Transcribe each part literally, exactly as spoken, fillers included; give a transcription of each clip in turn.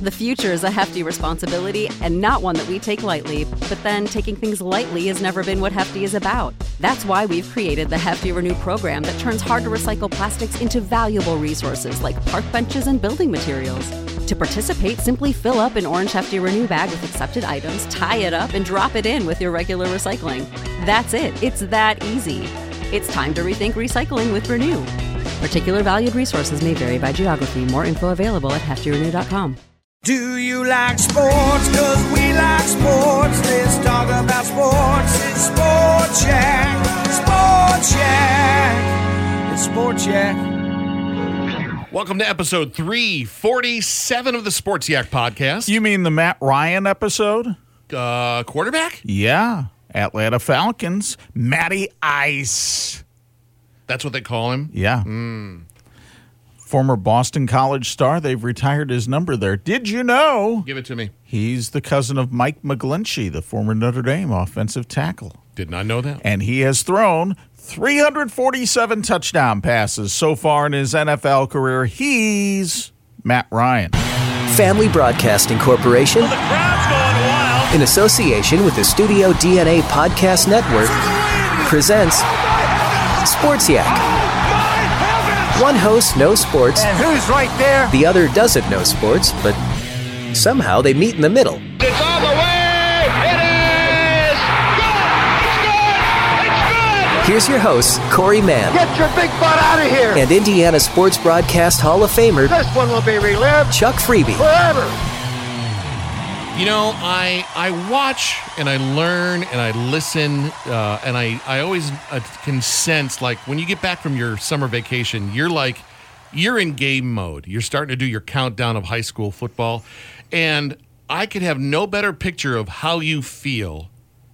The future is a hefty responsibility and not one that we take lightly, but then taking things lightly has never been what Hefty is about. That's why we've created the Hefty Renew program that turns hard-to-recycle plastics into valuable resources like park benches and building materials. To participate, simply fill up an orange Hefty Renew bag with accepted items, tie it up, and drop it in with your regular recycling. That's it. It's that easy. It's time to rethink recycling with Renew. Particular valued resources may vary by geography. More info available at hefty renew dot com. Do you like sports? Cause we like sports. Let's talk about sports. It's Sports Yak. Sports Yak. It's Sports Yak. Welcome to episode three forty-seven of the Sports Yak podcast. You mean the Matt Ryan episode? Uh, quarterback? Yeah. Atlanta Falcons. Matty Ice. That's what they call him? Yeah. Mm. Former Boston College star. They've retired his number there. Did you know? Give it to me. He's the cousin of Mike McGlinchey, the former Notre Dame offensive tackle. Did not know that. And he has thrown three hundred forty-seven touchdown passes so far in his N F L career. He's Matt Ryan. Family Broadcasting Corporation, well, the crowd's going wild. In association with the Studio D N A Podcast Network, presents Sports Yak. One host knows sports. And who's right there? The other doesn't know sports, but somehow they meet in the middle. It's on the way! It is! Good! It's good! It's good! Here's your host, Corey Mann. Get your big butt out of here! And Indiana Sports Broadcast Hall of Famer, This one will be relived Chuck Freeby. forever! You know, I I watch and I learn and I listen uh, and I, I always uh, can sense, like, when you get back from your summer vacation, you're like, you're in game mode. You're starting to do your countdown of high school football. And I could have no better picture of how you feel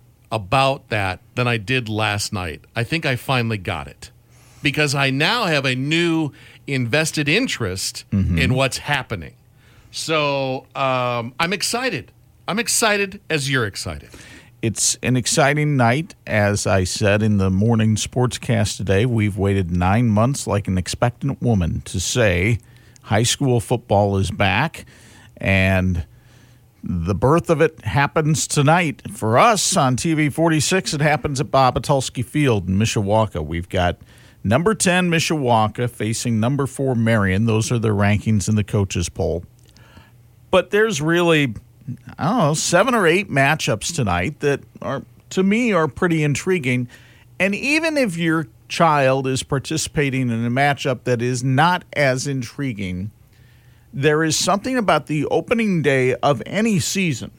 about that than I did last night. I think I finally got it. Because I now have a new invested interest mm-hmm. in what's happening. So um, I'm excited. I'm excited as you're excited. It's an exciting night. As I said in the morning sportscast today, we've waited nine months like an expectant woman to say high school football is back. And the birth of it happens tonight. For us on T V forty-six, it happens at Bob Atulski Field in Mishawaka. We've got number ten Mishawaka facing number four Marion. Those are their rankings in the coaches poll. But there's really, I don't know, seven or eight matchups tonight that are, to me, are pretty intriguing. And even if your child is participating in a matchup that is not as intriguing, there is something about the opening day of any season.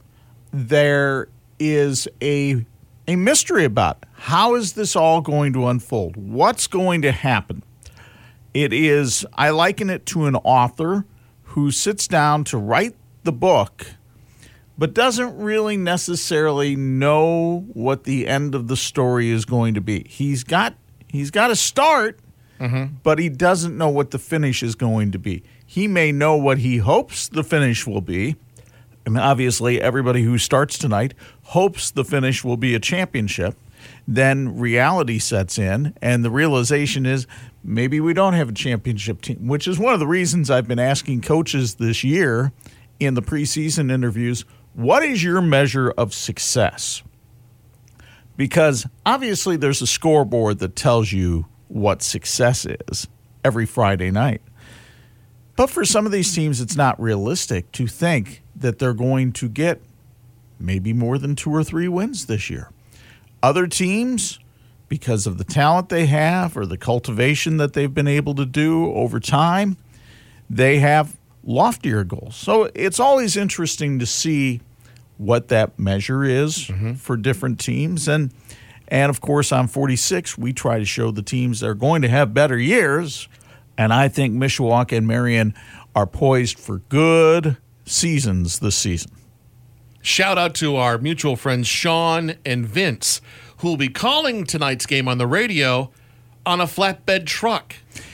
There is a a mystery about it. How is this all going to unfold? What's going to happen? It is, I liken it to an author who sits down to write the book, but doesn't really necessarily know what the end of the story is going to be. He's got he's got a start, mm-hmm. but he doesn't know what the finish is going to be. He may know what he hopes the finish will be. And obviously, everybody who starts tonight hopes the finish will be a championship. Then reality sets in, and the realization is maybe we don't have a championship team, which is one of the reasons I've been asking coaches this year in the preseason interviews, what is your measure of success? Because obviously there's a scoreboard that tells you what success is every Friday night. But for some of these teams, it's not realistic to think that they're going to get maybe more than two or three wins this year. Other teams, because of the talent they have or the cultivation that they've been able to do over time, they have loftier goals. So it's always interesting to see what that measure is mm-hmm. for different teams. And, and of course, on forty-six, we try to show the teams that are going to have better years. And I think Mishawaka and Marion are poised for good seasons this season. Shout out to our mutual friends Sean and Vince, who will be calling tonight's game on the radio on a flatbed truck.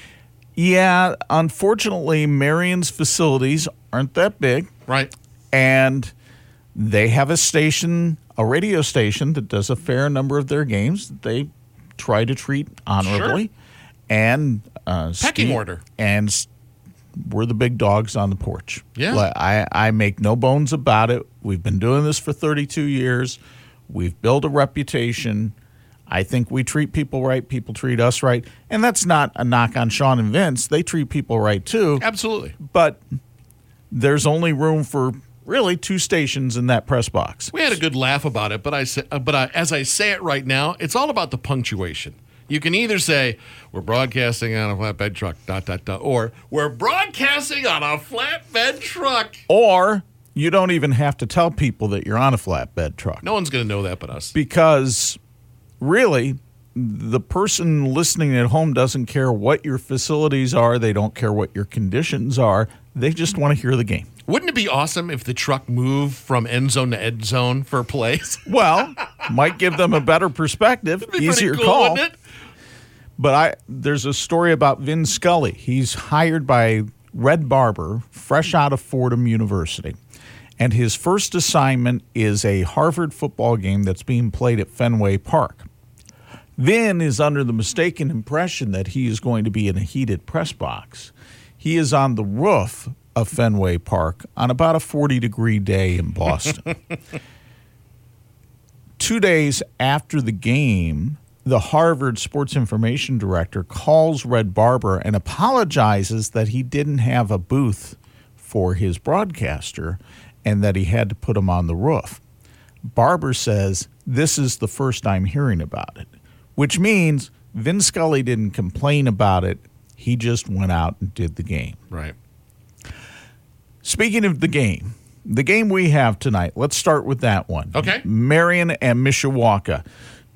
Yeah, unfortunately, Marion's facilities aren't that big. Right. And they have a station, a radio station that does a fair number of their games that they try to treat honorably. Sure. And uh, pecking Steve, order. And we're the big dogs on the porch. Yeah. Like, I, I make no bones about it. We've been doing this for thirty-two years. We've built a reputation. I think we treat people right. People treat us right. And that's not a knock on Sean and Vince. They treat people right, too. Absolutely. But there's only room for really two stations in that press box. We had a good laugh about it, but I say, uh, but I, as I say it right now, it's all about the punctuation. You can either say, we're broadcasting on a flatbed truck, dot, dot, dot, or we're broadcasting on a flatbed truck. Or you don't even have to tell people that you're on a flatbed truck. No one's going to know that but us. Because really, the person listening at home doesn't care what your facilities are. They don't care what your conditions are. They just want to hear the game. Wouldn't it be awesome if the truck moved from end zone to end zone for plays? Well, might give them a better perspective, It'd be easier pretty cool, call. wouldn't it? But I there's a story about Vin Scully. He's hired by Red Barber, fresh out of Fordham University. And his first assignment is a Harvard football game that's being played at Fenway Park. Vin is under the mistaken impression that he is going to be in a heated press box. He is on the roof of Fenway Park on about a forty-degree day in Boston. Two days after the game, the Harvard sports information director calls Red Barber and apologizes that he didn't have a booth for his broadcaster and that he had to put him on the roof. Barber says, this is the first I'm hearing about it, which means Vin Scully didn't complain about it. He just went out and did the game. Right. Speaking of the game, the game we have tonight, let's start with that one. Okay. Marion and Mishawaka.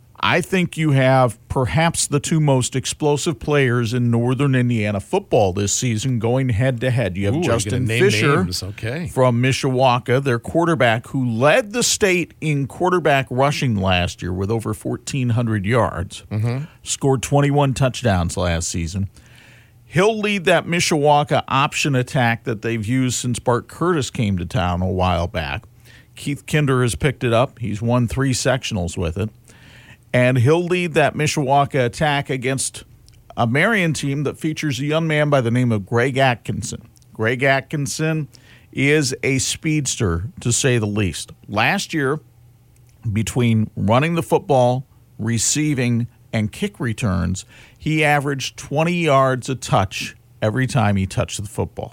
I think you have perhaps the two most explosive players in Northern Indiana football this season going head-to-head. You have Ooh, Justin name Fisher names. Okay. from Mishawaka, their quarterback, who led the state in quarterback rushing last year with over fourteen hundred yards, mm-hmm. scored twenty-one touchdowns last season. He'll lead that Mishawaka option attack that they've used since Bart Curtis came to town a while back. Keith Kinder has picked it up. He's won three sectionals with it. And he'll lead that Mishawaka attack against a Marion team that features a young man by the name of Greg Atkinson. Greg Atkinson is a speedster, to say the least. Last year, between running the football, receiving, and kick returns, he averaged twenty yards a touch every time he touched the football.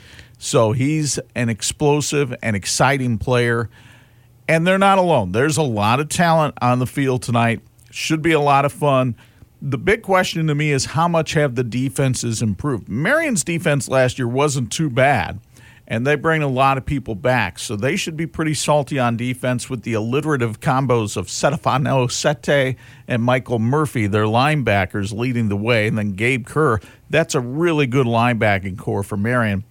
So he's an explosive and exciting player, and they're not alone. There's a lot of talent on the field tonight. Should be a lot of fun. The big question to me is how much have the defenses improved? Marion's defense last year wasn't too bad, and they bring a lot of people back, so they should be pretty salty on defense with the alliterative combos of Stefano Sette and Michael Murphy, their linebackers, leading the way, and then Gabe Kerr. That's a really good linebacking core for Marion.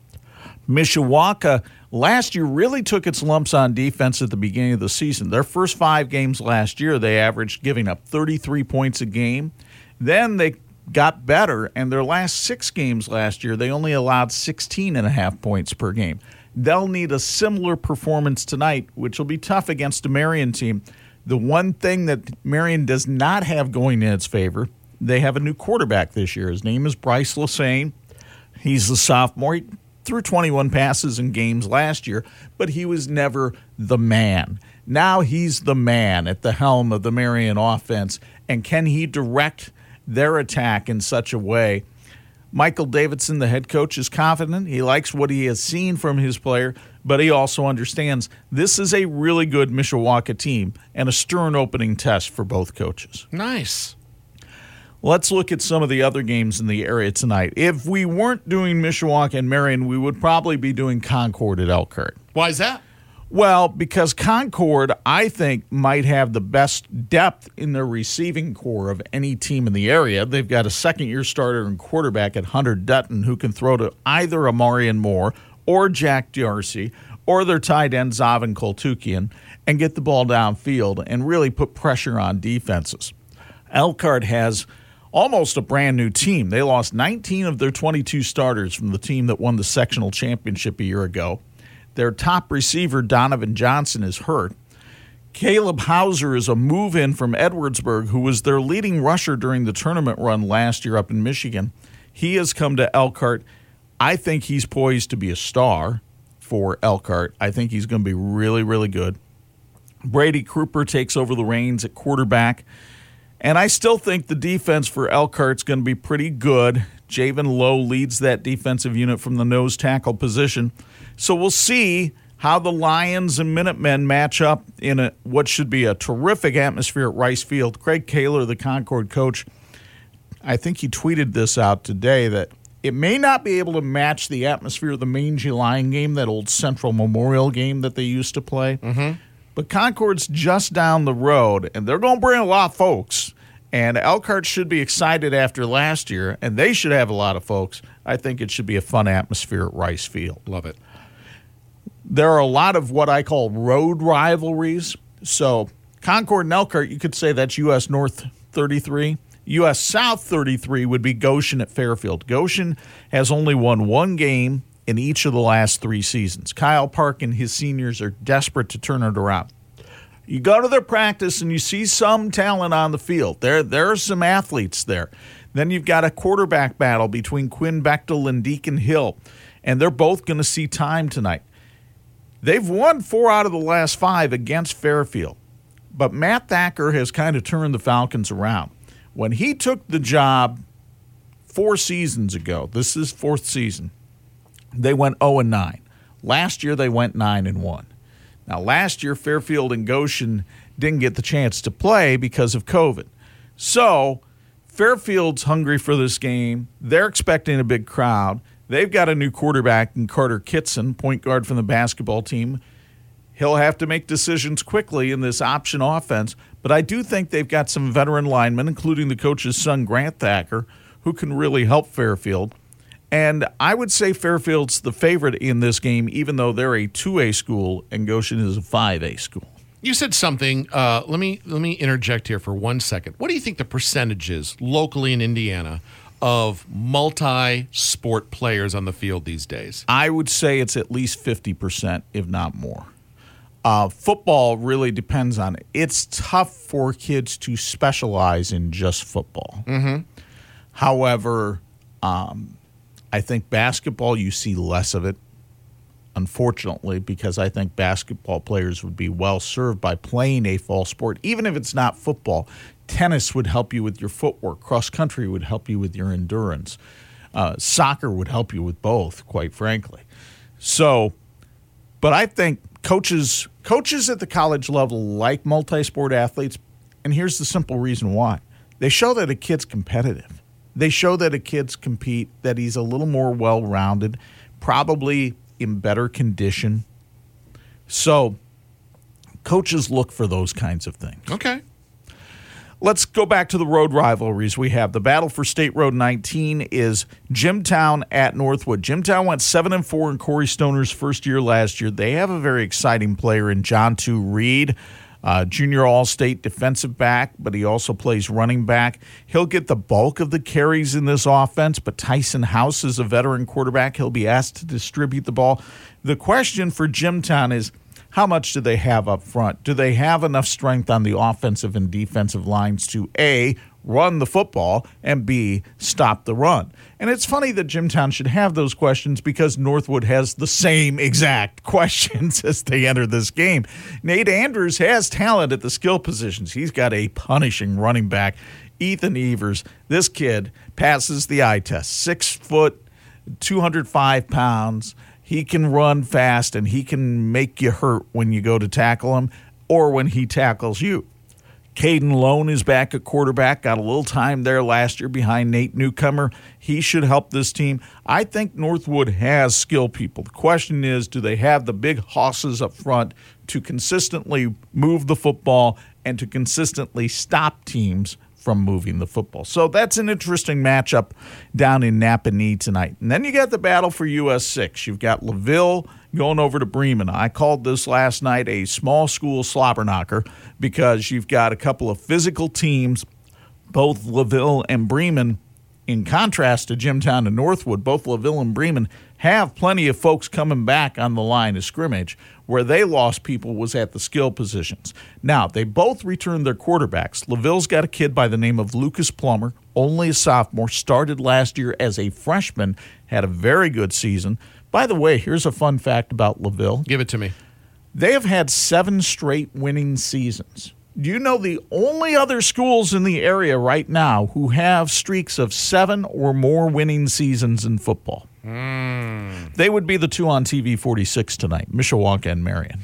Mishawaka last year really took its lumps on defense at the beginning of the season. Their first five games last year, they averaged giving up thirty-three points a game. Then they got better, and their last six games last year, they only allowed sixteen and a half points per game. They'll need a similar performance tonight, which will be tough against a Marion team. The one thing that Marion does not have going in its favor, they have a new quarterback this year. His name is Bryce Lassane. He's a sophomore. He threw twenty-one passes in games last year, but he was never the man. Now he's the man at the helm of the Marion offense, and can he direct their attack in such a way? Michael Davidson, the head coach, is confident. He likes what he has seen from his player, but he also understands this is a really good Mishawaka team and a stern opening test for both coaches. Nice. Let's look at some of the other games in the area tonight. If we weren't doing Mishawaka and Marion, we would probably be doing Concord at Elkhart. Why is that? Well, because Concord, I think, might have the best depth in their receiving core of any team in the area. They've got a second-year starter and quarterback at Hunter Dutton who can throw to either Amarian Moore or Jack Darcy or their tight end Zavin Koltukian and get the ball downfield and really put pressure on defenses. Elkhart has almost a brand-new team. They lost nineteen of their twenty-two starters from the team that won the sectional championship a year ago. Their top receiver, Donovan Johnson, is hurt. Caleb Hauser is a move-in from Edwardsburg, who was their leading rusher during the tournament run last year up in Michigan. He has come to Elkhart. I think he's poised to be a star for Elkhart. I think he's going to be really, really good. Brady Kruper takes over the reins at quarterback. And I still think the defense for Elkhart's going to be pretty good. Javen Lowe leads that defensive unit from the nose tackle position. So we'll see how the Lions and Minutemen match up in a, what should be a terrific atmosphere at Rice Field. Craig Kaler, the Concord coach, I think he tweeted this out today, that it may not be able to match the atmosphere of the Mangy Lion game, that old Central Memorial game that they used to play. Mm-hmm. But Concord's just down the road, and they're going to bring a lot of folks. And Elkhart should be excited after last year, and they should have a lot of folks. I think it should be a fun atmosphere at Rice Field. Love it. There are a lot of what I call road rivalries. So Concord and Elkhart, you could say that's U S North thirty-three. U S South thirty-three would be Goshen at Fairfield. Goshen has only won one game in each of the last three seasons. Kyle Park and his seniors are desperate to turn it around. You go to their practice and you see some talent on the field. There, there are some athletes there. Then you've got a quarterback battle between Quinn Bechtel and Deacon Hill, and they're both going to see time tonight. They've won four out of the last five against Fairfield, but Matt Thacker has kind of turned the Falcons around. When he took the job four seasons ago, this is fourth season, they went oh and nine. Last year they went nine and one. Now last year Fairfield and Goshen didn't get the chance to play because of COVID. So Fairfield's hungry for this game. They're expecting a big crowd. They've got a new quarterback in Carter Kitson, point guard from the basketball team. He'll have to make decisions quickly in this option offense, but I do think they've got some veteran linemen, including the coach's son, Grant Thacker, who can really help Fairfield. And I would say Fairfield's the favorite in this game, even though they're a two A school and Goshen is a five A school. You said something. Uh, let me let me interject here for one second. What do you think the percentage is locally in Indiana of multi-sport players on the field these days? I would say it's at least fifty percent, if not more. Uh, football really depends on it. It's tough for kids to specialize in just football. Mm-hmm. However, um, I think basketball, you see less of it, unfortunately, because I think basketball players would be well served by playing a fall sport, even if it's not football. Tennis would help you with your footwork. Cross country would help you with your endurance. Uh, soccer would help you with both, quite frankly. So, but I think coaches coaches at the college level like multi-sport athletes, and here's the simple reason why. They show that a kid's competitive. They show that a kid's compete, that he's a little more well-rounded, probably in better condition. So coaches look for those kinds of things. Okay. Let's go back to the road rivalries we have. The battle for State Road nineteen is Jimtown at Northwood. Jimtown went seven and four in Corey Stoner's first year last year. They have a very exciting player in John two Reed, uh, junior all-state defensive back, but he also plays running back. He'll get the bulk of the carries in this offense, but Tyson House is a veteran quarterback. He'll be asked to distribute the ball. The question for Jimtown is, how much do they have up front? Do they have enough strength on the offensive and defensive lines to, A, run the football, and B, stop the run? And it's funny that Jimtown should have those questions because Northwood has the same exact questions as they enter this game. Nate Andrews has talent at the skill positions. He's got a punishing running back. Ethan Evers, this kid passes the eye test. Six foot, two hundred five pounds. He can run fast, and he can make you hurt when you go to tackle him or when he tackles you. Caden Lone is back at quarterback, got a little time there last year behind Nate Newcomer. He should help this team. I think Northwood has skill people. The question is, do they have the big hosses up front to consistently move the football and to consistently stop teams from moving the football? So that's an interesting matchup down in Napanee tonight. And then you got the battle for U S six. You've got LaVille going over to Bremen. I called this last night a small school slobber knocker because you've got a couple of physical teams, both LaVille and Bremen, in contrast to Jimtown and Northwood, both LaVille and Bremen have plenty of folks coming back on the line of scrimmage. Where they lost people was at the skill positions. Now, they both returned their quarterbacks. LaVille's got a kid by the name of Lucas Plummer, only a sophomore, started last year as a freshman, had a very good season. By the way, here's a fun fact about LaVille. Give it to me. They have had seven straight winning seasons. Do you know the only other schools in the area right now who have streaks of seven or more winning seasons in football? Mm. They would be the two on T V forty-six tonight, Mishawaka and Marion.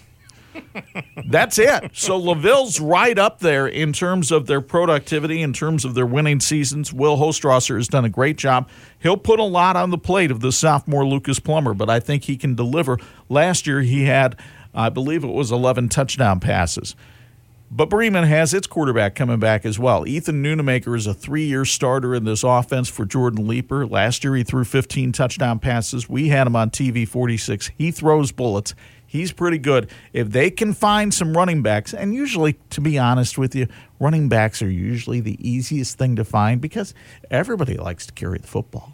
That's it. So LaVille's right up there in terms of their productivity, in terms of their winning seasons. Will Hostrasser has done a great job. He'll put a lot on the plate of the sophomore Lucas Plummer, but I think he can deliver. Last year he had, I believe it was eleven touchdown passes. But Bremen has its quarterback coming back as well. Ethan Nunemaker is a three-year starter in this offense for Jordan Leeper. Last year he threw fifteen touchdown passes. We had him on T V forty-six. He throws bullets. He's pretty good. If they can find some running backs, and usually, to be honest with you, running backs are usually the easiest thing to find because everybody likes to carry the football.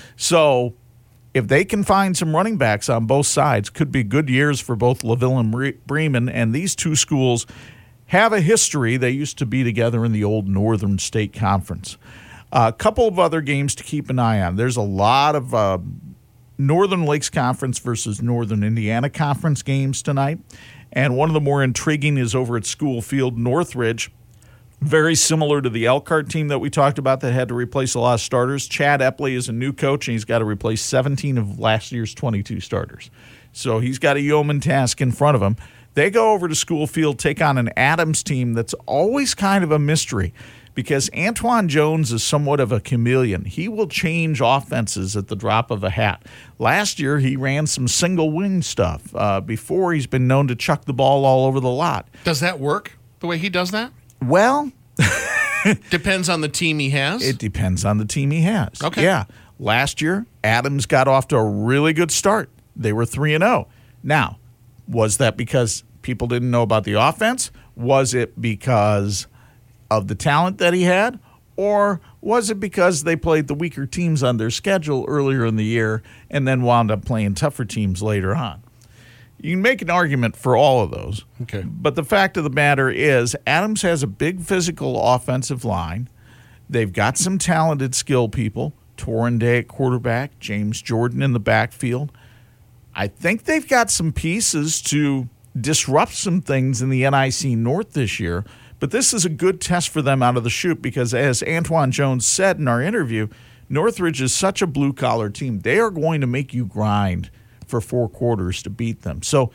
So if they can find some running backs on both sides, could be good years for both LaVille and Bremen, and these two schools have a history. They used to be together in the old Northern State Conference. A couple of other games to keep an eye on. There's a lot of uh, Northern Lakes Conference versus Northern Indiana Conference games tonight. And one of the more intriguing is over at School Field. Northridge, very similar to the Elkhart team that we talked about that had to replace a lot of starters. Chad Epley is a new coach, and he's got to replace seventeen of last year's twenty-two starters. So he's got a yeoman task in front of him. They go over to School Field, take on an Adams team that's always kind of a mystery because Antoine Jones is somewhat of a chameleon. He will change offenses at the drop of a hat. Last year, he ran some single wing stuff. Uh, before, he's been known to chuck the ball all over the lot. Does that work, the way he does that? Well, depends on the team he has? It depends on the team he has. Okay. Yeah. Last year, Adams got off to a really good start. They were three and oh. Now, was that because people didn't know about the offense? Was it because of the talent that he had? Or was it because they played the weaker teams on their schedule earlier in the year and then wound up playing tougher teams later on? You can make an argument for all of those. Okay. But the fact of the matter is Adams has a big physical offensive line. They've got some talented skill people. Torrin Day at quarterback, James Jordan in the backfield. I think they've got some pieces to disrupt some things in the N I C North this year, but this is a good test for them out of the chute because, as Antoine Jones said in our interview, Northridge is such a blue-collar team. They are going to make you grind for four quarters to beat them. So,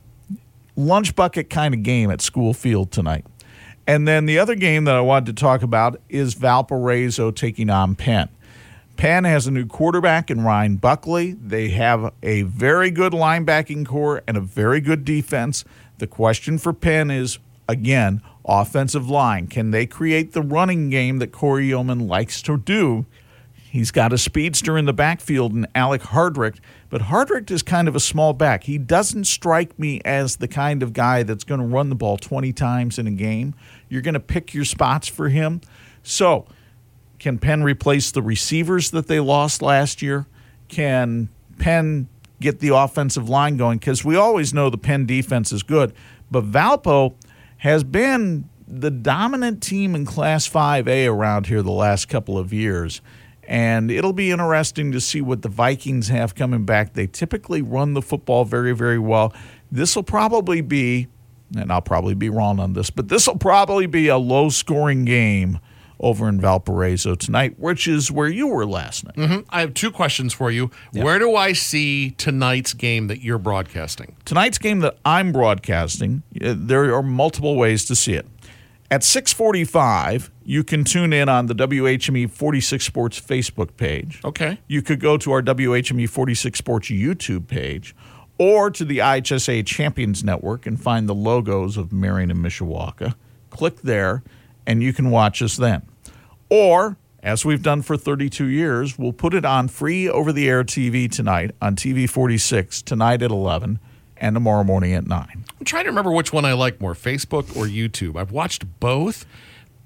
lunch bucket kind of game at School Field tonight. And then the other game that I wanted to talk about is Valparaiso taking on Penn. Penn has a new quarterback in Ryan Buckley. They have a very good linebacking core and a very good defense. The question for Penn is, again, offensive line. Can they create the running game that Corey Yeoman likes to do? He's got a speedster in the backfield in Alec Hardrick, but Hardrick is kind of a small back. He doesn't strike me as the kind of guy that's going to run the ball twenty times in a game. You're going to pick your spots for him. So, can Penn replace the receivers that they lost last year? Can Penn get the offensive line going? Because we always know the Penn defense is good, but Valpo has been the dominant team in Class five A around here the last couple of years, and it'll be interesting to see what the Vikings have coming back. They typically run the football very, very well. This will probably be, and I'll probably be wrong on this, but this will probably be a low-scoring game over in Valparaiso tonight, which is where you were last night. Mm-hmm. I have two questions for you. Yep. Where do I see tonight's game that you're broadcasting? Tonight's game that I'm broadcasting, uh, there are multiple ways to see it. At six forty-five, you can tune in on the W H M E forty-six Sports Facebook page. Okay. You could go to our W H M E forty-six Sports YouTube page or to the I H S A Champions Network and find the logos of Marion and Mishawaka. Click there, and you can watch us then. Or, as we've done for thirty-two years, we'll put it on free over-the-air T V tonight on T V forty-six, tonight at eleven, and tomorrow morning at nine. I'm trying to remember which one I like more, Facebook or YouTube. I've watched both.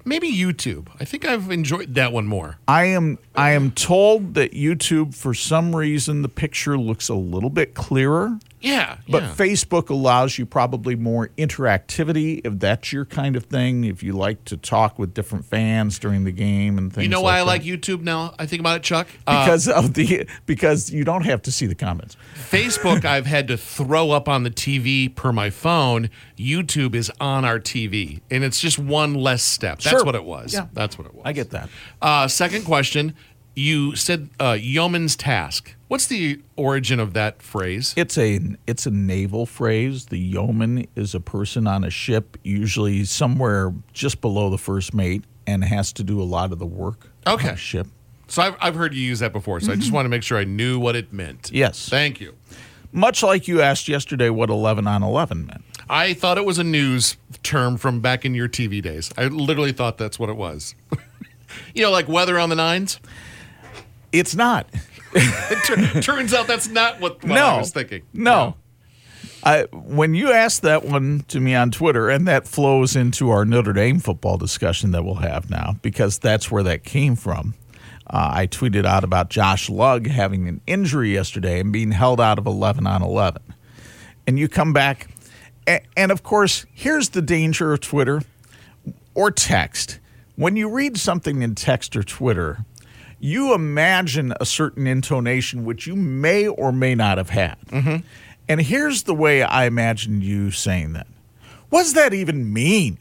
Maybe YouTube. I think I've enjoyed that one more. I am I am told that YouTube, for some reason, the picture looks a little bit clearer. Yeah, But yeah. Facebook allows you probably more interactivity, if that's your kind of thing, if you like to talk with different fans during the game and things You know like why I that. like YouTube now? I think about it, Chuck. Uh, Because of the because you don't have to see the comments. Facebook, I've had to throw up on the T V per my phone. YouTube is on our T V, and it's just one less step. That's Sure. what it was. Yeah. That's what it was. I get that. Uh, second question. You said uh, yeoman's task. What's the origin of that phrase? It's a it's a naval phrase. The yeoman is a person on a ship, usually somewhere just below the first mate, and has to do a lot of the work Okay. on a ship. So I've, I've heard you use that before, so I just want to make sure I knew what it meant. Yes. Thank you. Much like you asked yesterday what eleven on eleven meant. I thought it was a news term from back in your T V days. I literally thought that's what it was. You know, like weather on the nines? It's not. It tur- turns out that's not what, what no. I was thinking. No. I, when you asked that one to me on Twitter, and that flows into our Notre Dame football discussion that we'll have now, because that's where that came from. Uh, I tweeted out about Josh Lugg having an injury yesterday and being held out of eleven on eleven. And you come back, and, and of course, here's the danger of Twitter or text. When you read something in text or Twitter, you imagine a certain intonation which you may or may not have had. Mm-hmm. And here's the way I imagined you saying that. What does that even mean?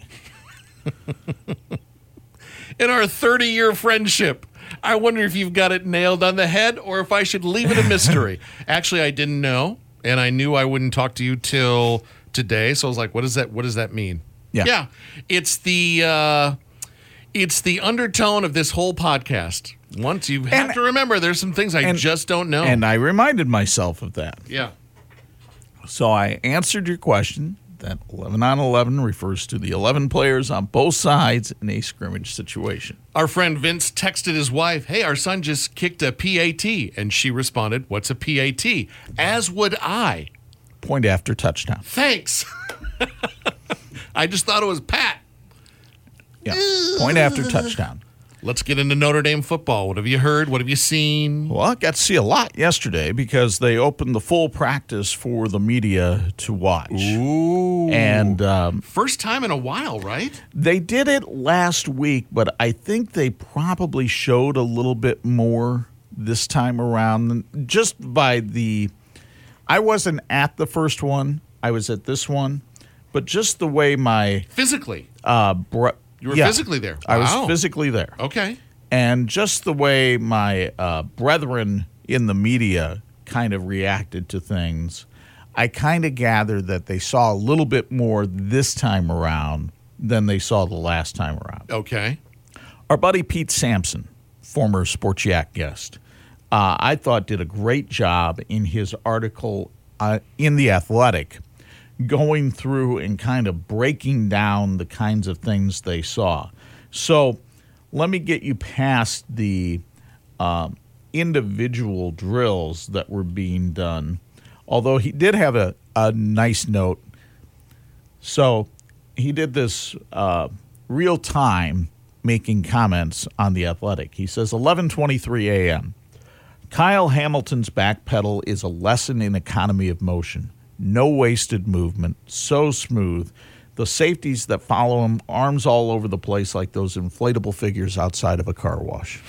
In our thirty-year friendship, I wonder if you've got it nailed on the head or if I should leave it a mystery. Actually, I didn't know, and I knew I wouldn't talk to you till today. So I was like, "What does that? What does that mean?" Yeah, yeah. It's the uh, it's the undertone of this whole podcast. Once you have And- to remember, there's some things I and- just don't know. And I reminded myself of that. yeah. So I answered your question that eleven on eleven refers to the eleven players on both sides in a scrimmage situation. Our friend Vince texted his wife, "Hey, our son just kicked a P A T," and she responded, "What's a P A T?" As would I. Point after touchdown. Thanks. I just thought it was Pat. Yeah. Point after touchdown. Let's get into Notre Dame football. What have you heard? What have you seen? Well, I got to see a lot yesterday because they opened the full practice for the media to watch. Ooh. And um, First time in a while, right? they did it last week, but I think they probably showed a little bit more this time around than just by the. I wasn't at the first one, I was at this one, but just the way my. Physically. Uh, br- You were yeah, physically there. I was Wow. physically there. Okay. And just the way my uh, brethren in the media kind of reacted to things, I kind of gathered that they saw a little bit more this time around than they saw the last time around. Okay. Our buddy Pete Sampson, former Sports Yak guest, uh, I thought did a great job in his article uh, in The Athletic, going through and kind of breaking down the kinds of things they saw. So let me get you past the uh, individual drills that were being done, although he did have a, a nice note. So he did this uh, real time making comments on The Athletic. He says, eleven twenty-three a.m. Kyle Hamilton's back pedal is a lesson in economy of motion. No wasted movement, so smooth. The safeties that follow him, arms all over the place like those inflatable figures outside of a car wash.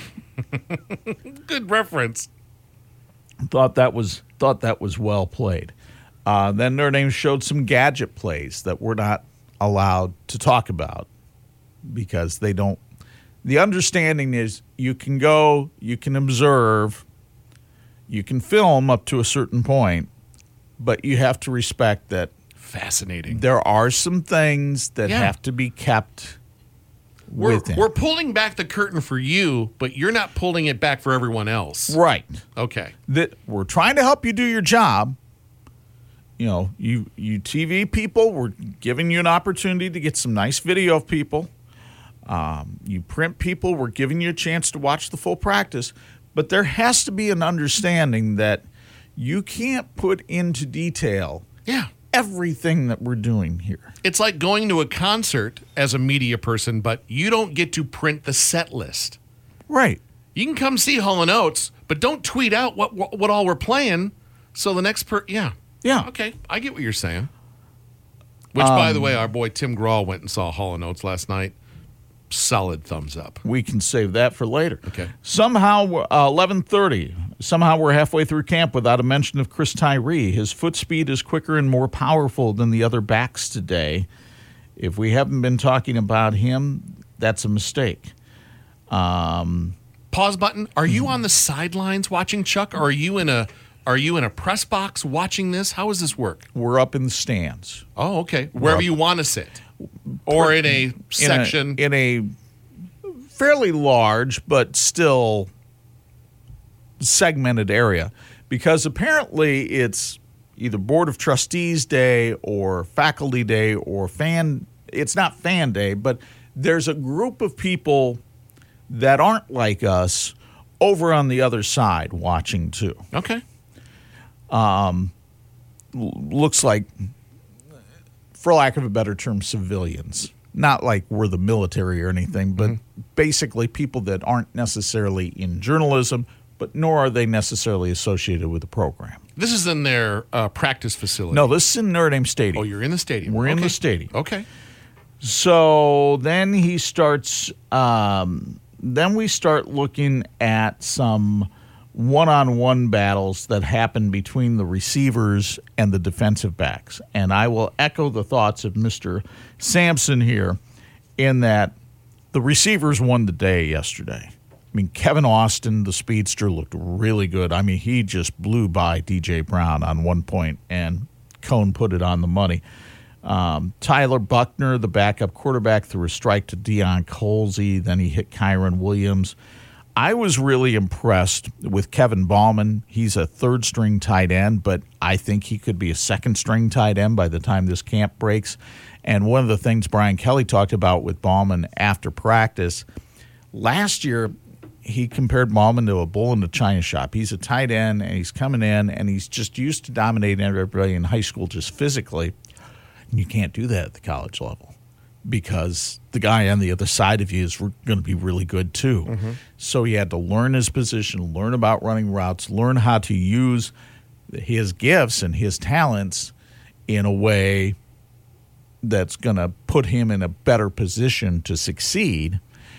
Good reference. Thought that was thought that was well played. Uh, then Notre Dame showed some gadget plays that we're not allowed to talk about because they don't. The understanding is you can go, you can observe, you can film up to a certain point, but you have to respect that Fascinating. there are some things that Yeah. have to be kept We're, within. we're pulling back the curtain for you, but you're not pulling it back for everyone else. right. Okay. That we're trying to help you do your job. You know, you you T V people, we're giving you an opportunity to get some nice video of people. Um, you print people, we're giving you a chance to watch the full practice. But there has to be an understanding that you can't put into detail Yeah. everything that we're doing here. It's like going to a concert as a media person, but you don't get to print the set list. Right. You can come see Hall and Oates, but don't tweet out what what, what all we're playing. So the next per, yeah, Yeah. okay, I get what you're saying. Which, um, by the way, our boy Tim Grawl went and saw Hall and Oates last night. Solid thumbs up. We can save that for later. Okay. Somehow, uh, eleven thirty. Somehow we're halfway through camp without a mention of Chris Tyree. His foot speed is quicker and more powerful than the other backs today. If we haven't been talking about him, that's a mistake. Um, Pause button. Are you on the sidelines watching Chuck? Or are you in a Are you in a press box watching this? How does this work? We're up in the stands. Oh, okay. Wherever up. you want to sit. Or in a section. In a, in a fairly large but still segmented area. Because apparently it's either Board of Trustees Day or Faculty Day or fan. It's not Fan Day, but there's a group of people that aren't like us over on the other side watching too. Okay. Um, looks like, for lack of a better term, civilians. Not like we're the military or anything, but mm-hmm. basically people that aren't necessarily in journalism, but nor are they necessarily associated with the program. This is in their uh, practice facility. No, this is in Notre Dame Stadium. Oh, you're in the stadium. We're okay. in the stadium. Okay. So then he starts, um, then we start looking at some one-on-one battles that happen between the receivers and the defensive backs. And I will echo the thoughts of Mister Sampson here in that the receivers won the day yesterday. I mean, Kevin Austin, the speedster, looked really good. I mean, he just blew by D J Brown on one point, and Cohn put it on the money. Um, Tyler Buckner, the backup quarterback, threw a strike to Deion Colsey. Then he hit Kyron Williams. I was really impressed with Kevin Ballman. He's a third-string tight end, but I think he could be a second-string tight end by the time this camp breaks. And one of the things Brian Kelly talked about with Ballman after practice, last year he compared Ballman to a bull in a china shop. He's a tight end, and he's coming in, and he's just used to dominating everybody in high school just physically. And you can't do that at the college level, because the guy on the other side of you is going to be really good too. Mm-hmm. So he had to learn his position, learn about running routes, learn how to use his gifts and his talents in a way that's going to put him in a better position to succeed.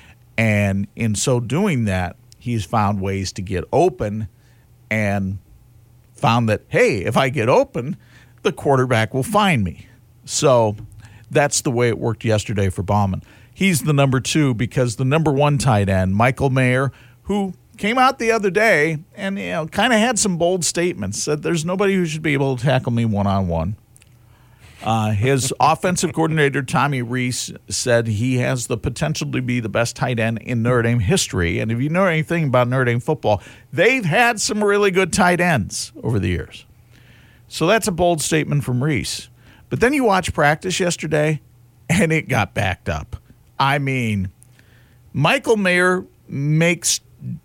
And in so doing that, he's found ways to get open and found that, hey, if I get open, the quarterback will find me. So that's the way it worked yesterday for Bauman. He's the number two because the number one tight end, Michael Mayer, who came out the other day and you know kind of had some bold statements, said there's nobody who should be able to tackle me one-on-one. Uh, his offensive coordinator, Tommy Reese, said he has the potential to be the best tight end in Notre Dame history. And if you know anything about Notre Dame football, they've had some really good tight ends over the years. So that's a bold statement from Reese. But then you watch practice yesterday, and it got backed up. I mean, Michael Mayer makes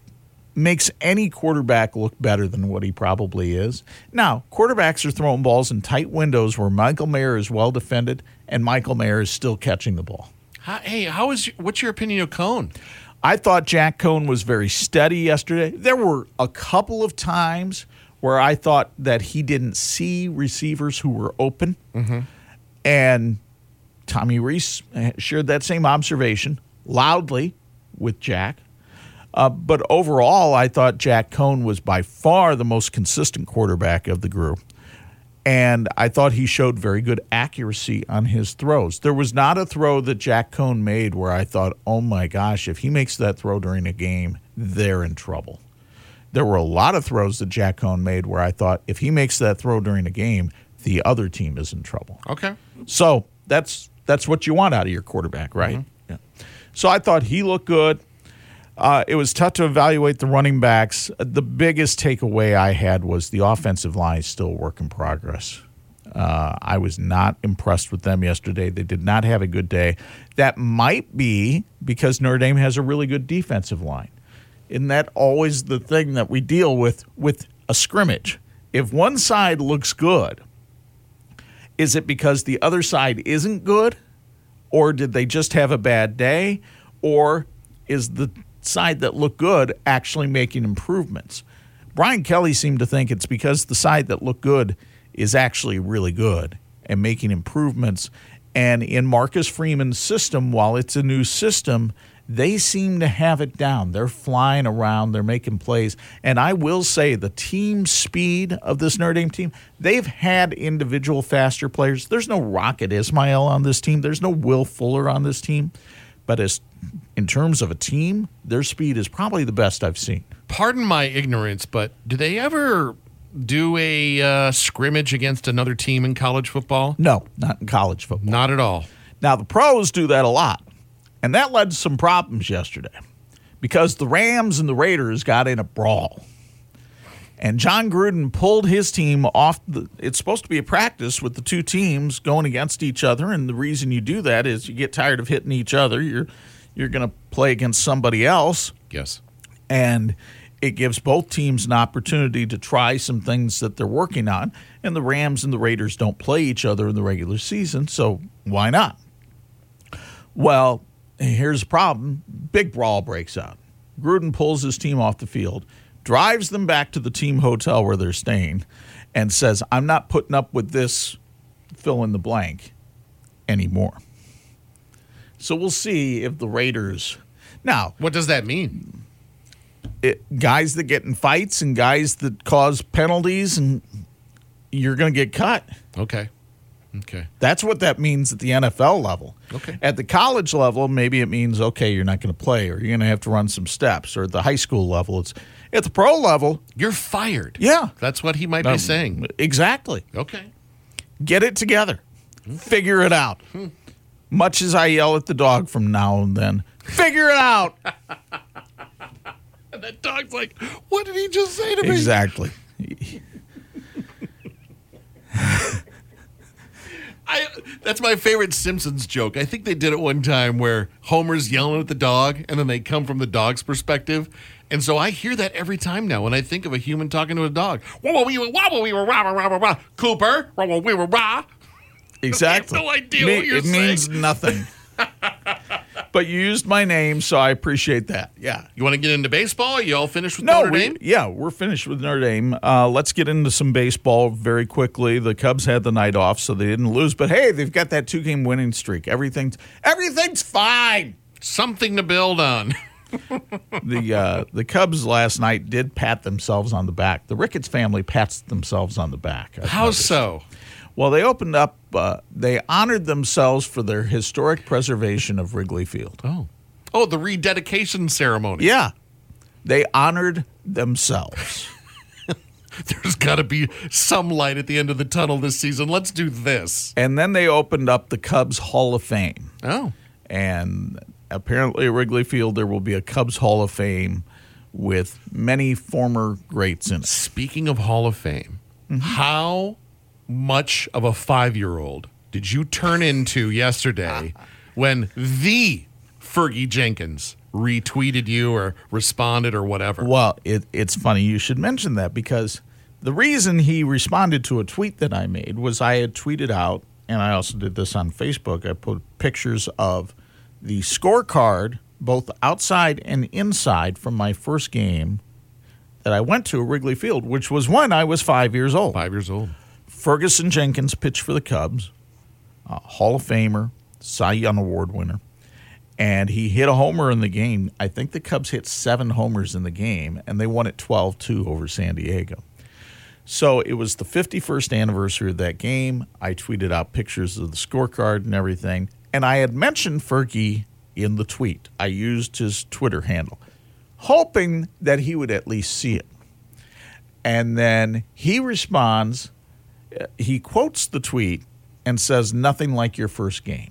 makes any quarterback look better than what he probably is. Now, quarterbacks are throwing balls in tight windows where Michael Mayer is well defended, and Michael Mayer is still catching the ball. How, hey, how is what's your opinion of Cohn? I thought Jack Cohn was very steady yesterday. There were a couple of times where I thought that he didn't see receivers who were open. Mm-hmm. And Tommy Reese shared that same observation loudly with Jack. Uh, but overall, I thought Jack Cohn was by far the most consistent quarterback of the group. And I thought he showed very good accuracy on his throws. There was not a throw that Jack Cohn made where I thought, oh my gosh, if he makes that throw during a game, they're in trouble. There were a lot of throws that Jack Cohn made where I thought if he makes that throw during a game, the other team is in trouble. Okay. So that's that's what you want out of your quarterback, right? Mm-hmm. Yeah. So I thought he looked good. Uh, it was tough to evaluate the running backs. The biggest takeaway I had was the offensive line is still a work in progress. Uh, I was not impressed with them yesterday. They did not have a good day. That might be because Notre Dame has a really good defensive line. Isn't that always the thing that we deal with with a scrimmage? If one side looks good Is it because the other side isn't good? Or did they just have a bad day? Or is the side that looked good actually making improvements? Brian Kelly seemed to think it's because the side that looked good is actually really good and making improvements. And in Marcus Freeman's system, while it's a new system, they seem to have it down. They're flying around. They're making plays. And I will say the team speed of this Notre Dame team, they've had individual faster players. There's no Rocket Ismail on this team. There's no Will Fuller on this team. But as in terms of a team, their speed is probably the best I've seen. Pardon my ignorance, but do they ever do a uh, scrimmage against another team in college football? No, not in college football. Not at all. Now, the pros do that a lot. And that led to some problems yesterday because the Rams and the Raiders got in a brawl. And John Gruden pulled his team off. The, it's supposed to be a practice with the two teams going against each other. And the reason you do that is you get tired of hitting each other. You're, you're going to play against somebody else. Yes. And it gives both teams an opportunity to try some things that they're working on. And the Rams and the Raiders don't play each other in the regular season, so why not? Well, here's the problem. Big brawl breaks out. Gruden pulls his team off the field, drives them back to the team hotel where they're staying, and says, I'm not putting up with this fill in the blank anymore. So we'll see if the Raiders... Now, what does that mean? It, guys that get in fights and guys that cause penalties, and you're going to get cut. Okay. Okay. That's what that means at the N F L level. Okay. At the college level, maybe it means, okay, you're not going to play or you're going to have to run some steps. Or at the high school level, it's at the pro level. You're fired. Yeah. That's what he might Um, be saying. Exactly. Okay. Get it together. Figure it out. Hmm. Much as I yell at the dog from now and then, figure it out. And that dog's like, what did he just say to me? Exactly. I, that's my favorite Simpsons joke. I think they did it one time where Homer's yelling at the dog, and then they come from the dog's perspective. And so I hear that every time now when I think of a human talking to a dog. Whoa, we were, wah, we were, rah, rah, rah, rah, Cooper, wah, we were, rah. Exactly. I have no idea Me- what you're it saying. It means nothing. But you used my name, so I appreciate that. Yeah. You want to get into baseball? You all finished with No, Notre we, Dame? yeah, we're finished with Notre Dame. Uh, let's get into some baseball very quickly. The Cubs had the night off, so they didn't lose. But, hey, they've got that two-game winning streak. Everything's everything's fine. Something to build on. the uh, the Cubs last night did pat themselves on the back. The Ricketts family pats themselves on the back. I've How noticed. so? Well, they opened up, uh, they honored themselves for their historic preservation of Wrigley Field. Oh. Oh, the rededication ceremony. Yeah. They honored themselves. There's got to be some light at the end of the tunnel this season. Let's do this. And then they opened up the Cubs Hall of Fame. Oh. And apparently at Wrigley Field there will be a Cubs Hall of Fame with many former greats in it. Speaking of Hall of Fame, mm-hmm. how much of a five-year-old did you turn into yesterday when the Fergie Jenkins retweeted you or responded or whatever? Well, it, it's funny you should mention that because the reason he responded to a tweet that I made was I had tweeted out, and I also did this on Facebook, I put pictures of the scorecard, both outside and inside, from my first game that I went to at Wrigley Field, which was when I was five years old. Five years old. Ferguson Jenkins pitched for the Cubs, uh, Hall of Famer, Cy Young Award winner, and he hit a homer in the game. I think the Cubs hit seven homers in the game, and they won it twelve two over San Diego. So it was the fifty-first anniversary of that game. I tweeted out pictures of the scorecard and everything, and I had mentioned Fergie in the tweet. I used his Twitter handle, hoping that he would at least see it. And then he responds, he quotes the tweet and says, "Nothing like your first game."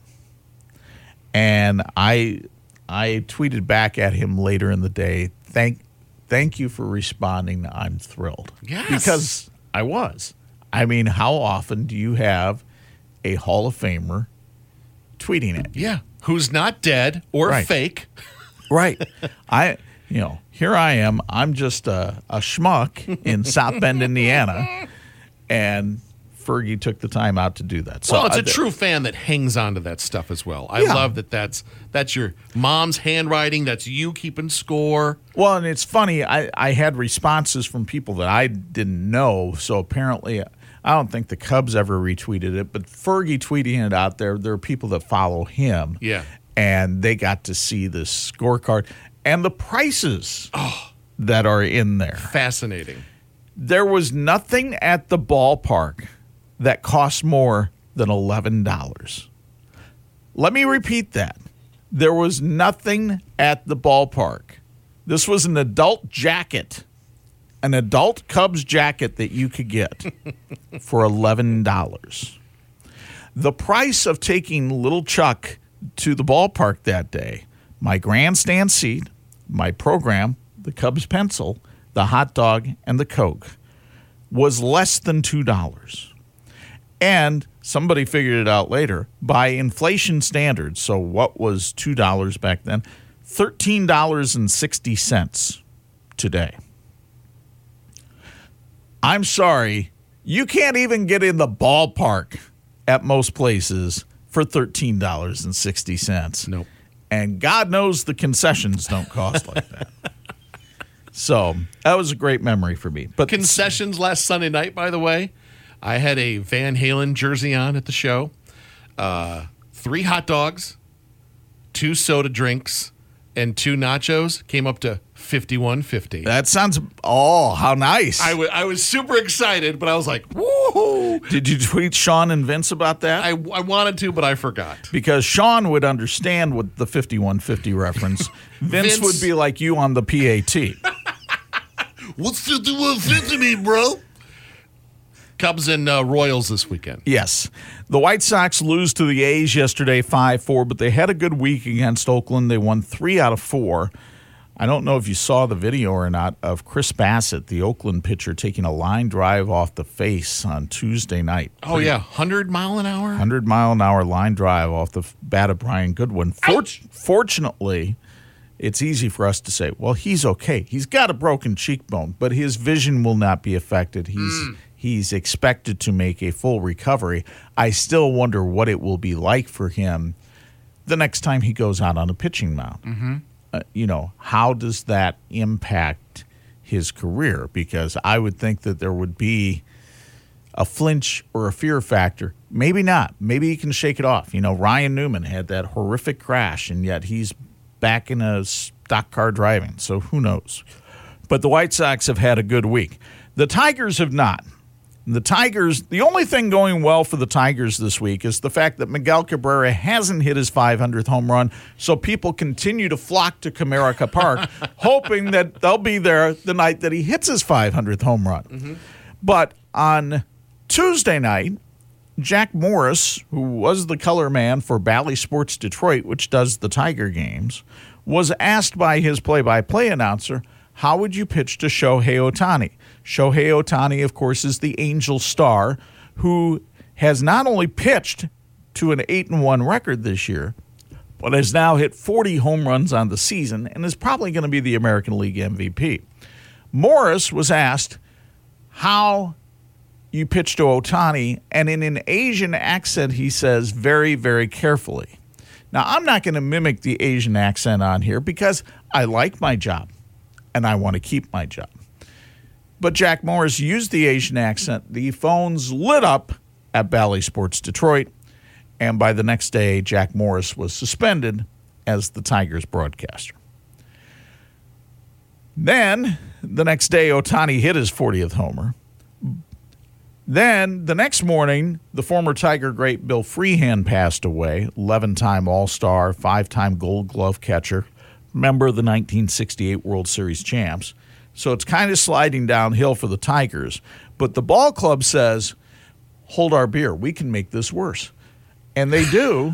And I I tweeted back at him later in the day, thank thank you for responding. I'm thrilled. Yes. Because I was. I mean, how often do you have a Hall of Famer tweeting it? Yeah. Who's not dead or Right. fake. Right. I, you know, here I am. I'm just a, a schmuck in South Bend, Indiana. And Fergie took the time out to do that. So well, it's a I, true fan that hangs on to that stuff as well. I Yeah. love that that's that's your mom's handwriting. That's you keeping score. Well, and it's funny. I, I had responses from people that I didn't know. So apparently, I don't think the Cubs ever retweeted it, but Fergie tweeting it out there. There are people that follow him. Yeah. And they got to see this scorecard and the prices that are in there. Fascinating. There was nothing at the ballpark that cost more than eleven dollars. Let me repeat that. There was nothing at the ballpark. This was an adult jacket, an adult Cubs jacket that you could get for eleven dollars. The price of taking little Chuck to the ballpark that day, my grandstand seat, my program, the Cubs pencil, the hot dog, and the Coke, was less than two dollars. And somebody figured it out later, by inflation standards, so what was two dollars back then? thirteen dollars and sixty cents today. I'm sorry, you can't even get in the ballpark at most places for thirteen dollars and sixty cents. Nope. And God knows the concessions don't cost like that. So that was a great memory for me. But Concessions last Sunday night, by the way. I had a Van Halen jersey on at the show. Uh, three hot dogs, two soda drinks, and two nachos came up to fifty-one fifty. that sounds, oh, how nice. I, w- I was super excited, but I was like, woo! Did you tweet Sean and Vince about that? I, I wanted to, but I forgot. Because Sean would understand what the fifty-one fifty reference. Vince, Vince- would be like you on the P A T. What's fifty-one fifty mean, bro? Cubs and uh, Royals this weekend. Yes. The White Sox lose to the A's yesterday five four, but they had a good week against Oakland. They won three out of four. I don't know if you saw the video or not of Chris Bassett, the Oakland pitcher, taking a line drive off the face on Tuesday night. Oh, yeah. one hundred mile an hour? one hundred mile an hour line drive off the bat of Brian Goodwin. Fort- fortunately, it's easy for us to say, well, he's okay. He's got a broken cheekbone, but his vision will not be affected. He's mm. he's expected to make a full recovery. I still wonder what it will be like for him the next time he goes out on a pitching mound. Mm-hmm. Uh, you know, how does that impact his career? Because I would think that there would be a flinch or a fear factor. Maybe not. Maybe he can shake it off. You know, Ryan Newman had that horrific crash, and yet he's back in a stock car driving. So who knows? But the White Sox have had a good week. The Tigers have not. The Tigers, the only thing going well for the Tigers this week is the fact that Miguel Cabrera hasn't hit his five hundredth home run, so people continue to flock to Comerica Park, hoping that they'll be there the night that he hits his five hundredth home run. Mm-hmm. But on Tuesday night, Jack Morris, who was the color man for Bally Sports Detroit, which does the Tiger games, was asked by his play-by-play announcer, how would you pitch to Shohei Ohtani? Shohei Ohtani, of course, is the Angel star who has not only pitched to an eight and one record this year, but has now hit forty home runs on the season and is probably going to be the American League M V P. Morris was asked how you pitch to Ohtani, and in an Asian accent, he says, very, very carefully. Now, I'm not going to mimic the Asian accent on here because I like my job and I want to keep my job. But Jack Morris used the Asian accent. The phones lit up at Bally Sports Detroit, and by the next day, Jack Morris was suspended as the Tigers broadcaster. Then, the next day, Ohtani hit his fortieth homer. Then, the next morning, the former Tiger great Bill Freehan passed away, eleven-time All-Star, five-time Gold Glove catcher, member of the nineteen sixty-eight World Series champs. So it's kind of sliding downhill for the Tigers. But the ball club says, hold our beer. We can make this worse. And they do.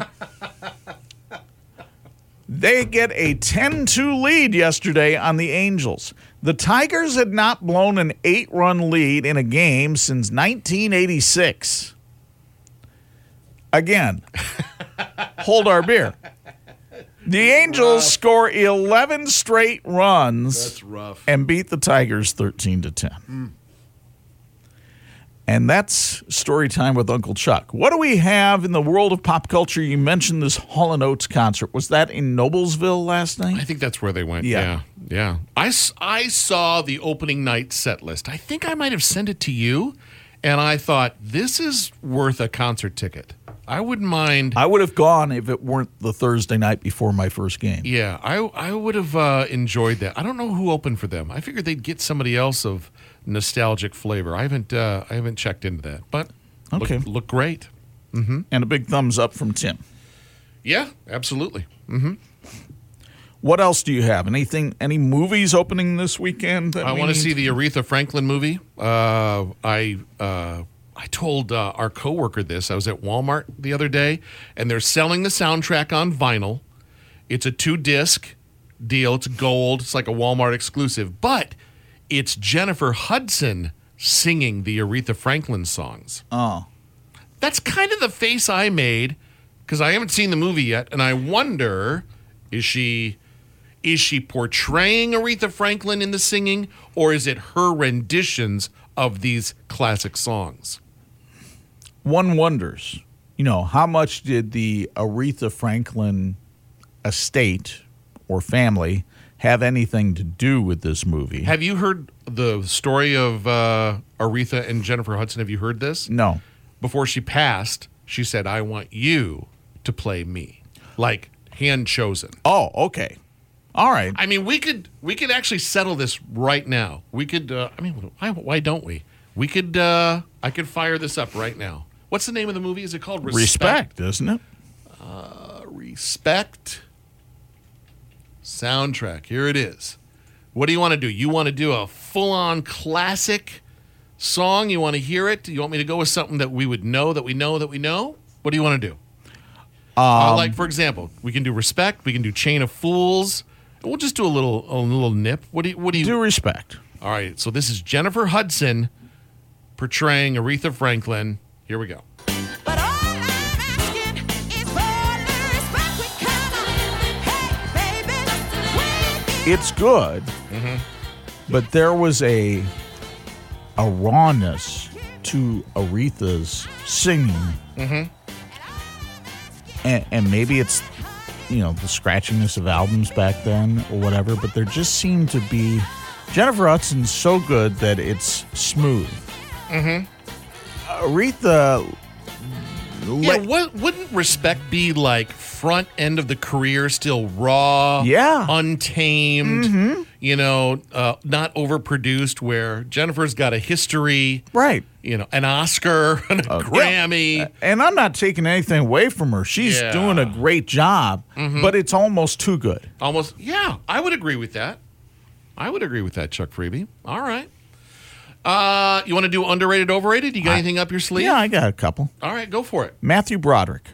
They get a ten two lead yesterday on the Angels. The Tigers had not blown an eight-run lead in a game since nineteen eighty-six. Again, hold our beer. The Angels rough. score eleven straight runs That's rough. and beat the Tigers thirteen to ten. Mm. And that's Story Time with Uncle Chuck. What do we have in the world of pop culture? You mentioned this Hall and Oates concert. Was that in Noblesville last night? I think that's where they went. Yeah. Yeah. Yeah. I, s- I saw the opening night set list. I think I might have sent it to you, and I thought, this is worth a concert ticket. I wouldn't mind. I would have gone if it weren't the Thursday night before my first game. Yeah, I I would have uh, enjoyed that. I don't know who opened for them. I figured they'd get somebody else of nostalgic flavor. I haven't uh, I haven't checked into that, but Okay. look, look great. And a big thumbs up from Tim. Yeah, absolutely. What else do you have? Anything? Any movies opening this weekend? That I we want to need see the Aretha Franklin movie. Uh, I uh, I told uh, our coworker this. I was at Walmart the other day, and they're selling the soundtrack on vinyl. It's a two-disc deal. It's gold. It's like a Walmart exclusive, but it's Jennifer Hudson singing the Aretha Franklin songs. Oh, That's kind of the face I made because I haven't seen the movie yet, and I wonder, is she is she portraying Aretha Franklin in the singing, or is it her renditions of these classic songs? one wonders. You know, how much did the Aretha Franklin estate or family have anything to do with this movie? Have you heard the story of uh, Aretha and Jennifer Hudson? Have you heard this? No. Before she passed, she said, "I want you to play me," like hand chosen. Oh, okay. All right. I mean, we could we could actually settle this right now. We could. Uh, I mean, why, why don't we? We could. Uh, I could fire this up right now. What's the name of the movie? Is it called Respect, isn't it? Respect soundtrack. Here it is. What do you want to do? You want to do a full-on classic song? You want to hear it? You want me to go with something that we would know, that we know, that we know? What do you want to do? Uh, like, for example, we can do Respect. We can do Chain of Fools. We'll just do a little, a little nip. What do you? What do you? Do Respect. All right. So this is Jennifer Hudson portraying Aretha Franklin. Here we go. But all I'm asking is for a little respect. We come on, hey, baby, we It's good, but there was a a rawness to Aretha's singing, and, and maybe it's you know the scratchiness of albums back then or whatever. But there just seemed to be Jennifer Hudson's so good that it's smooth. Mm-hmm. Aretha. Yeah, what, wouldn't Respect be like front end of the career, still raw, Yeah. untamed, you know, uh, not overproduced, where Jennifer's got a history, Right. you know, an Oscar, and a Grammy. Yeah. And I'm not taking anything away from her. She's Yeah. doing a great job, but it's almost too good. Almost, yeah, I would agree with that. I would agree with that, Chuck Freebie. All right. Uh, you want to do underrated, overrated? You got anything up your sleeve? Yeah, I got a couple. All right, go for it. Matthew Broderick.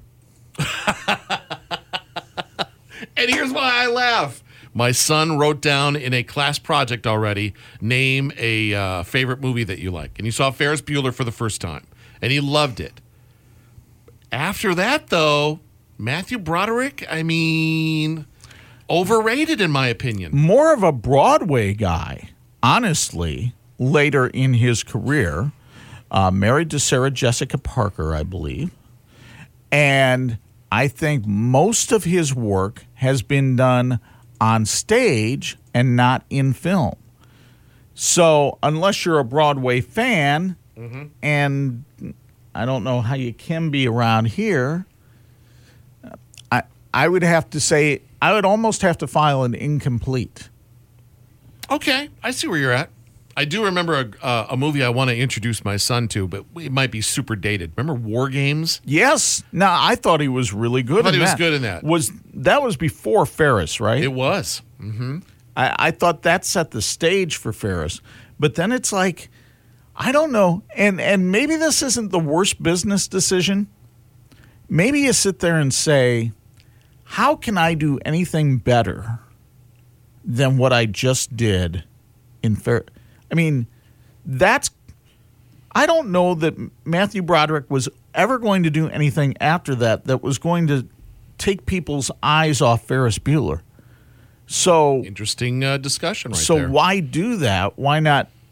And here's why I laugh. My son wrote down in a class project already, name a uh, favorite movie that you like. And he saw Ferris Bueller for the first time, and he loved it. After that, though, Matthew Broderick, I mean, overrated in my opinion. More of a Broadway guy, honestly, later in his career. Uh, married to Sarah Jessica Parker, I believe. And I think most of his work has been done on stage and not in film. So unless you're a Broadway fan, and I don't know how you can be around here, I I would have to say, I would almost have to file an incomplete. Okay, I see where you're at. I do remember a, uh, a movie I want to introduce my son to, but it might be super dated. Remember War Games? Yes. Now, I thought he was really good I thought in he was that. good in that. Was, that was before Ferris, right? It was. I, I thought that set the stage for Ferris. But then it's like, I don't know. And, and maybe this isn't the worst business decision. Maybe you sit there and say, how can I do anything better than what I just did in Ferris? I mean, that's – I don't know that Matthew Broderick was ever going to do anything after that that was going to take people's eyes off Ferris Bueller. So Interesting uh, discussion right so there. why do that? Why not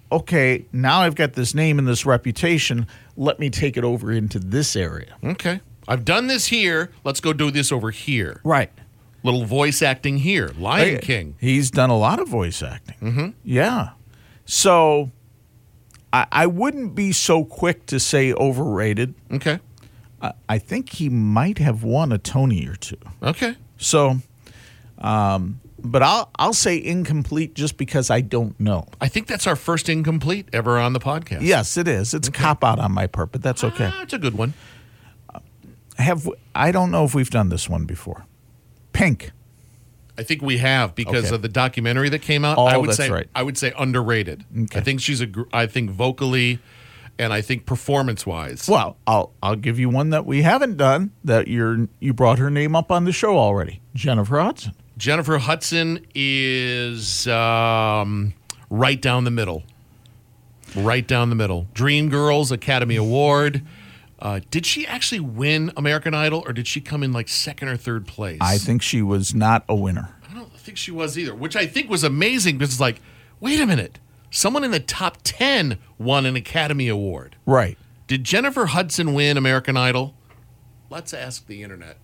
okay, now I've got this name and this reputation. Let me take it over into this area. Okay. I've done this here. Let's go do this over here. Right. Little voice acting here. Lion Hey, King. He's done a lot of voice acting. Mm-hmm. Yeah. So I, I wouldn't be so quick to say overrated. Okay. I, I think he might have won a Tony or two. Okay. So, um, but I'll I'll say incomplete just because I don't know. I think that's our first incomplete ever on the podcast. Yes, it is. It's a cop out on my part, but that's okay. Ah, it's a good one. Have I don't know if we've done this one before. Pink. I think we have because Okay. of the documentary that came out. Oh, I would that's say right. I would say underrated. Okay. I think she's a. gr- I think vocally, and I think performance wise. Well, I'll I'll give you one that we haven't done that you're you brought her name up on the show already. Jennifer Hudson. Jennifer Hudson is um, right down the middle. Right down the middle. Dreamgirls Academy Award. Uh, did she actually win American Idol, or did she come in like second or third place? I think she was not a winner. I don't think she was either, which I think was amazing because it's like, wait a minute, someone in the top ten won an Academy Award. Right. Did Jennifer Hudson win American Idol? Let's ask the internet.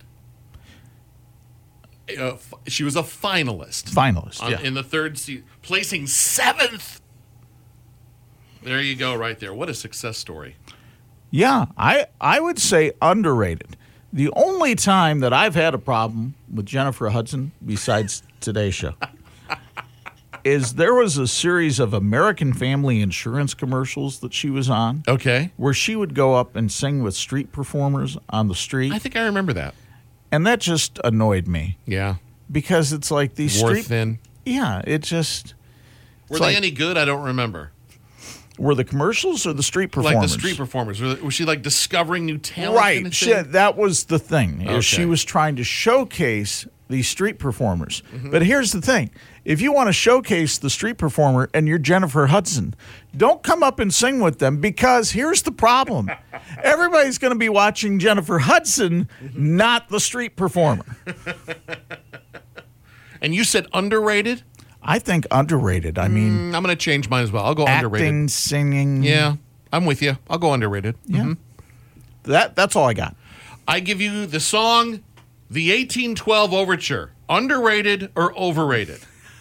Uh, f- she was a finalist. Finalist. on- Yeah. in the third season, placing seventh. There you go, right there. What a success story. Yeah, I, I would say underrated. The only time that I've had a problem with Jennifer Hudson, besides today's show, is there was a series of American Family Insurance commercials that she was on Okay. where she would go up and sing with street performers on the street. I think I remember that. And that just annoyed me Yeah. because it's like these Wore street. thin. Yeah, it just. Were it's they like- any good? I don't remember. Were the commercials or the street performers? Like the street performers. Was was she like discovering new talent? Right. kind of She, thing? that was the thing. is Okay. She was trying to showcase these street performers. Mm-hmm. But here's the thing. If you want to showcase the street performer and you're Jennifer Hudson, don't come up and sing with them because here's the problem. Everybody's going to be watching Jennifer Hudson, Mm-hmm. not the street performer. And you said underrated? I think underrated. I mean, Mm, I'm going to change mine as well. I'll go acting, underrated. singing. Yeah, I'm with you. I'll go underrated. Yeah. That that's all I got. I give you the song, the eighteen twelve Overture. Underrated or overrated?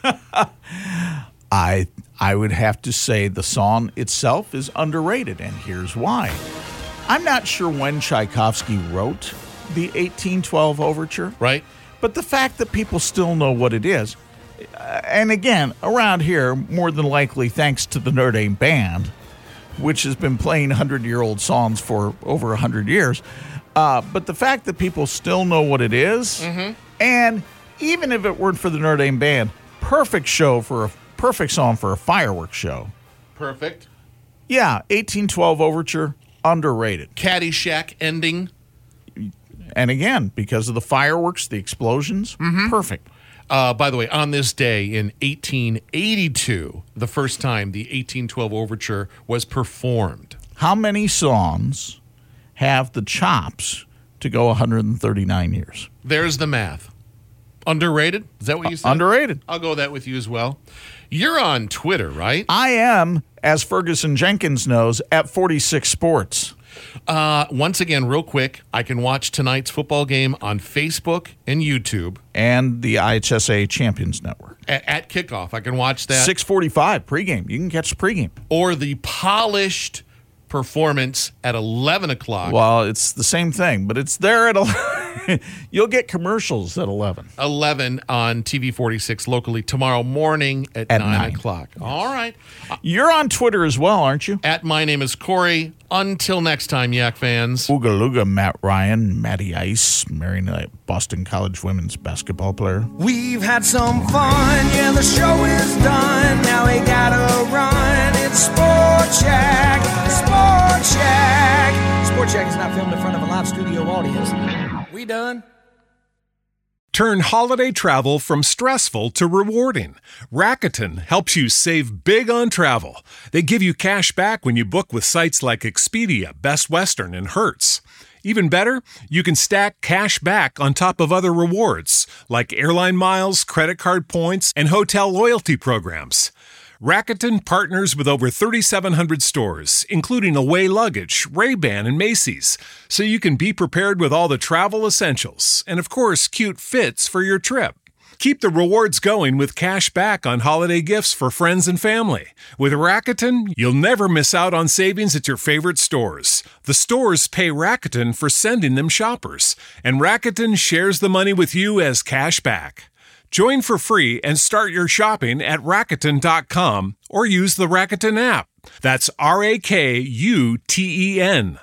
I I would have to say the song itself is underrated, and here's why. I'm not sure when Tchaikovsky wrote the eighteen twelve Overture, Right? but the fact that people still know what it is, uh, and again, around here, more than likely thanks to the Notre Dame Band, which has been playing hundred-year-old songs for over one hundred years, uh, but the fact that people still know what it is, and even if it weren't for the Notre Dame Band, perfect show for a perfect song for a fireworks show. Perfect. Yeah, eighteen twelve Overture, underrated. Caddyshack ending. And again, because of the fireworks, the explosions, perfect. Uh, by the way, on this day in eighteen eighty-two, the first time the eighteen twelve Overture was performed. How many songs have the chops to go one hundred thirty-nine years? There's the math. Underrated? Is that what you said? Underrated. I'll go that with you as well. You're on Twitter, right? I am, as Ferguson Jenkins knows, at forty-six Sports. Uh, once again, real quick, I can watch tonight's football game on Facebook and YouTube And the I H S A Champions Network. at, at kickoff. I can watch that. six forty-five pregame. You can catch the pregame. Or the polished performance at eleven o'clock. Well, it's the same thing, but it's there at eleven. You'll get commercials at eleven. eleven on T V forty-six locally tomorrow morning at, At nine, nine. o'clock. All right. You're on Twitter as well, aren't you? At My Name is Corey. Until next time, Yak fans. Ooga Looga, Matt Ryan, Matty Ice, marrying a Boston College women's basketball player. We've had some fun, yeah, the show is done. Now we gotta run. It's Sport Shack, Sport Shack. Sport Shack is not filmed in front of a live studio audience. We done? Turn holiday travel from stressful to rewarding. Rakuten helps you save big on travel. They give you cash back when you book with sites like Expedia, Best Western, and Hertz. Even better, you can stack cash back on top of other rewards, like airline miles, credit card points, and hotel loyalty programs. Rakuten partners with over thirty-seven hundred stores, including Away Luggage, Ray-Ban, and Macy's, so you can be prepared with all the travel essentials and, of course, cute fits for your trip. Keep the rewards going with cash back on holiday gifts for friends and family. With Rakuten, you'll never miss out on savings at your favorite stores. The stores pay Rakuten for sending them shoppers, and Rakuten shares the money with you as cash back. Join for free and start your shopping at Rakuten dot com or use the Rakuten app. That's R A K U T E N.